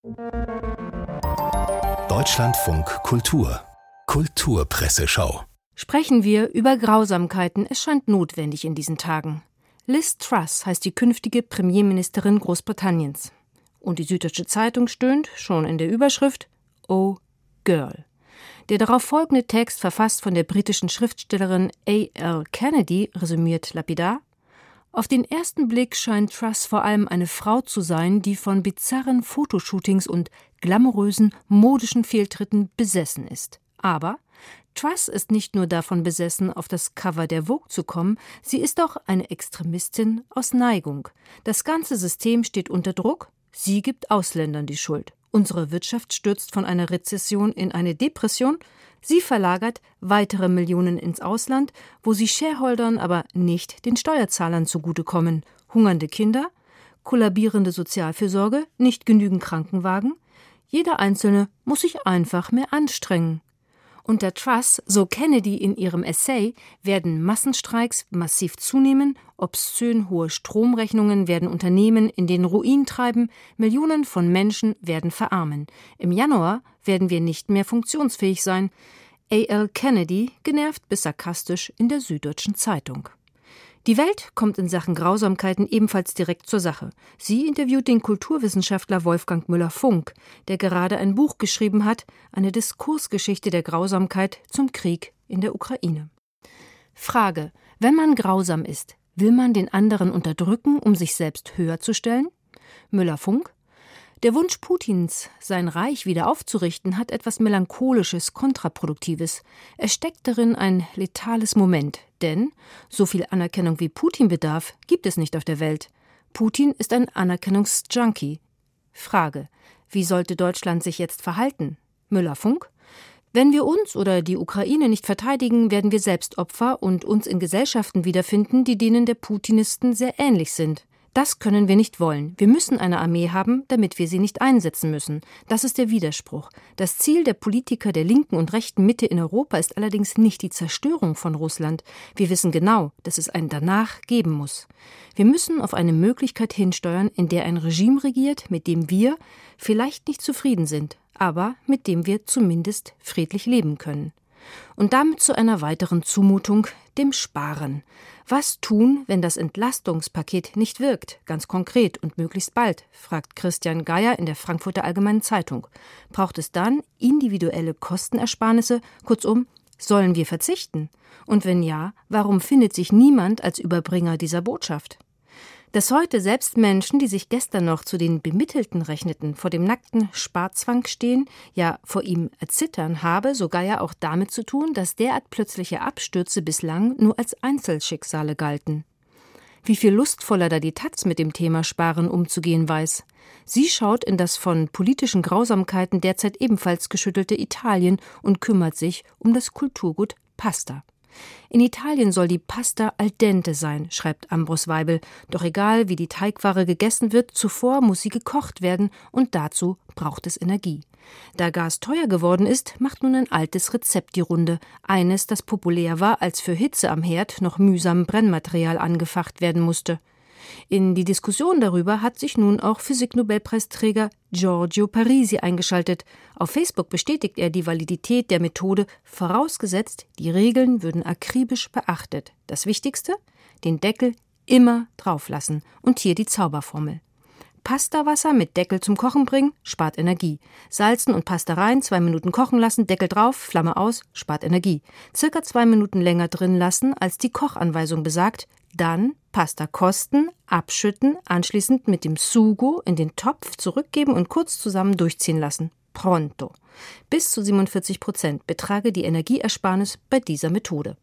Deutschlandfunk Kultur Kulturpresseschau. Sprechen wir über Grausamkeiten. Es scheint notwendig in diesen Tagen. Liz Truss heißt die künftige Premierministerin Großbritanniens. Und die Süddeutsche Zeitung stöhnt, schon in der Überschrift, Oh Girl. Der darauf folgende Text, verfasst von der britischen Schriftstellerin A.L. Kennedy, resümiert lapidar: Auf den ersten Blick scheint Truss vor allem eine Frau zu sein, die von bizarren Fotoshootings und glamourösen, modischen Fehltritten besessen ist. Aber Truss ist nicht nur davon besessen, auf das Cover der Vogue zu kommen, sie ist auch eine Extremistin aus Neigung. Das ganze System steht unter Druck, sie gibt Ausländern die Schuld. Unsere Wirtschaft stürzt von einer Rezession in eine Depression, sie verlagert weitere Millionen ins Ausland, wo sie Shareholdern, aber nicht den Steuerzahlern zugutekommen. Hungernde Kinder, kollabierende Sozialfürsorge, nicht genügend Krankenwagen. Jeder Einzelne muss sich einfach mehr anstrengen. Unter Truss, so Kennedy in ihrem Essay, werden Massenstreiks massiv zunehmen, obszön hohe Stromrechnungen werden Unternehmen in den Ruin treiben, Millionen von Menschen werden verarmen. Im Januar werden wir nicht mehr funktionsfähig sein. A.L. Kennedy, genervt bis sarkastisch in der Süddeutschen Zeitung. Die Welt kommt in Sachen Grausamkeiten ebenfalls direkt zur Sache. Sie interviewt den Kulturwissenschaftler Wolfgang Müller-Funk, der gerade ein Buch geschrieben hat, eine Diskursgeschichte der Grausamkeit zum Krieg in der Ukraine. Frage: Wenn man grausam ist, will man den anderen unterdrücken, um sich selbst höher zu stellen? Müller-Funk: Der Wunsch Putins, sein Reich wieder aufzurichten, hat etwas Melancholisches, Kontraproduktives. Es steckt darin ein letales Moment. Denn so viel Anerkennung wie Putin bedarf, gibt es nicht auf der Welt. Putin ist ein Anerkennungsjunkie. Frage: Wie sollte Deutschland sich jetzt verhalten? Müller-Funk: Wenn wir uns oder die Ukraine nicht verteidigen, werden wir selbst Opfer und uns in Gesellschaften wiederfinden, die denen der Putinisten sehr ähnlich sind. Das können wir nicht wollen. Wir müssen eine Armee haben, damit wir sie nicht einsetzen müssen. Das ist der Widerspruch. Das Ziel der Politiker der linken und rechten Mitte in Europa ist allerdings nicht die Zerstörung von Russland. Wir wissen genau, dass es ein Danach geben muss. Wir müssen auf eine Möglichkeit hinsteuern, in der ein Regime regiert, mit dem wir vielleicht nicht zufrieden sind, aber mit dem wir zumindest friedlich leben können. Und damit zu einer weiteren Zumutung, dem Sparen. Was tun, wenn das Entlastungspaket nicht wirkt, ganz konkret und möglichst bald, fragt Christian Geier in der Frankfurter Allgemeinen Zeitung. Braucht es dann individuelle Kostenersparnisse? Kurzum, sollen wir verzichten? Und wenn ja, warum findet sich niemand als Überbringer dieser Botschaft? Dass heute selbst Menschen, die sich gestern noch zu den Bemittelten rechneten, vor dem nackten Sparzwang stehen, ja vor ihm erzittern, habe sogar ja auch damit zu tun, dass derart plötzliche Abstürze bislang nur als Einzelschicksale galten. Wie viel lustvoller da die Taz mit dem Thema Sparen umzugehen weiß. Sie schaut in das von politischen Grausamkeiten derzeit ebenfalls geschüttelte Italien und kümmert sich um das Kulturgut Pasta. In Italien soll die Pasta al dente sein, schreibt Ambros Weibel. Doch egal, wie die Teigware gegessen wird, zuvor muss sie gekocht werden und dazu braucht es Energie. Da Gas teuer geworden ist, macht nun ein altes Rezept die Runde. Eines, das populär war, als für Hitze am Herd noch mühsam Brennmaterial angefacht werden musste. In die Diskussion darüber hat sich nun auch Physiknobelpreisträger Giorgio Parisi eingeschaltet. Auf Facebook bestätigt er die Validität der Methode, vorausgesetzt, die Regeln würden akribisch beachtet. Das Wichtigste? Den Deckel immer drauf lassen. Und hier die Zauberformel. Pastawasser mit Deckel zum Kochen bringen, spart Energie. Salzen und Pasta rein, 2 Minuten kochen lassen, Deckel drauf, Flamme aus, spart Energie. Circa 2 Minuten länger drin lassen, als die Kochanweisung besagt. Dann Pasta kosten, abschütten, anschließend mit dem Sugo in den Topf zurückgeben und kurz zusammen durchziehen lassen. Pronto. Bis zu 47% betrage die Energieersparnis bei dieser Methode.